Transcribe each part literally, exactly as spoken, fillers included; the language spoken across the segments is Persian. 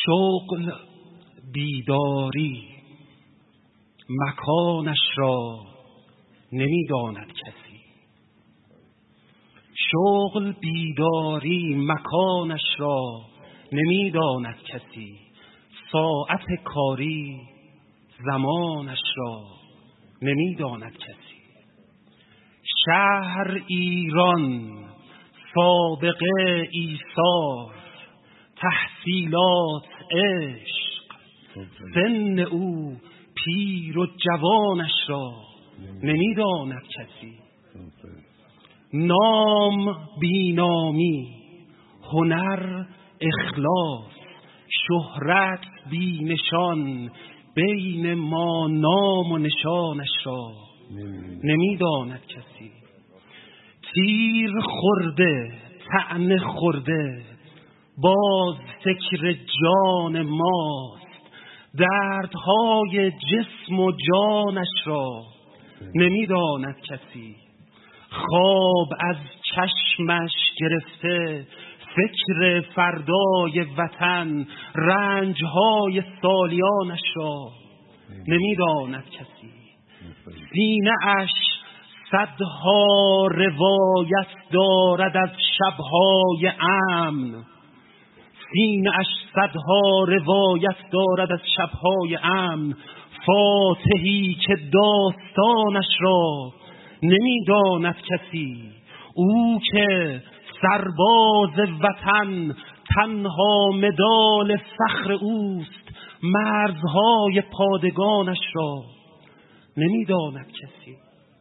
شغل بیداری مکانش را نمیداند کسی. شغل بیداری مکانش را نمیداند کسی. ساعت کاری زمانش را نمیداند کسی. شهر ایران سابقه ایثار، تحصیلات عشق، سن او پیر و جوانش را نمیداند کسی. نام بینامی، هنر اخلاص، شهرت بی نشان، بین ما نام و نشانش را نمیداند کسی. تیر خورده طعنه خورده باز فکر جان ماست، دردهای جسم و جانش را نمیداند کسی. خواب از چشمش گرفته فکر فردای وطن، رنجهای سالیانش را نمیداند کسی. سینه اش صدها روایت دارد از شبهای امن، سینه اش صدها روایت دارد از شبهای امن. فاتحی که داستانش را نمیداند کسی. او که سرباز وطن تنها مدال فخر اوست، مرزهای پادگانش را نمیداند کسی.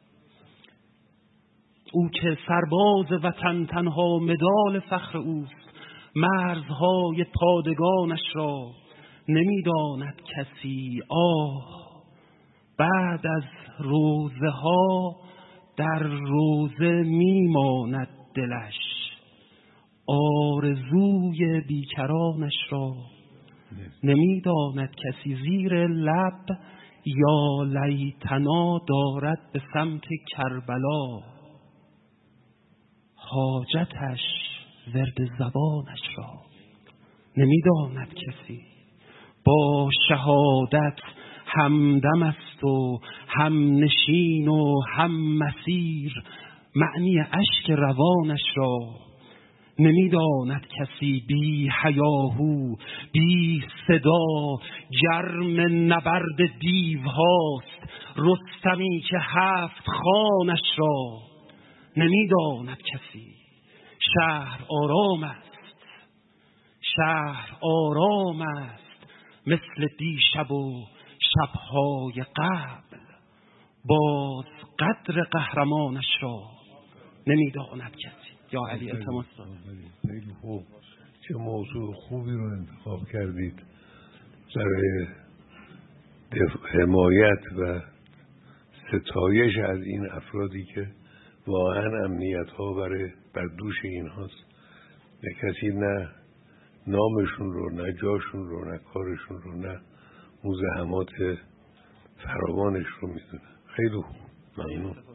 او که سرباز وطن تنها مدال فخر اوست، مرزهای پادگانش را نمیداند کسی. آه بعد از روزه ها در روزه میماند دلش، آرزوی بیکرانش را نمیداند کسی. زیر لب یا لیتنا دارد به سمت کربلا، حاجتش ورد زبانش را نمیداند کسی. با شهادت همدم است و هم نشین و هم مسیر، معنی اشک روانش را نمیداند کسی. بی حیاهو بی صدا گرم نبرد دیوهاست، رستمی که هفت خانش را نمیداند کسی. شهر آرام است، شهر آرام است مثل دیشب و شبهای قبل، باز قدر قهرمانش را نمیداند کسی. یا علی التماس. خیلی خوب، چه موضوع خوبی رو انتخاب کردید برای حمایت و ستایش از این افرادی که واقعا امنیت ها برای بر دوش این هاست. نه کسی نه نامشون رو، نه جاشون رو، نه کارشون رو، نه مزاحمات فراوانش رو میدونه. خیلی خوب، ممنون.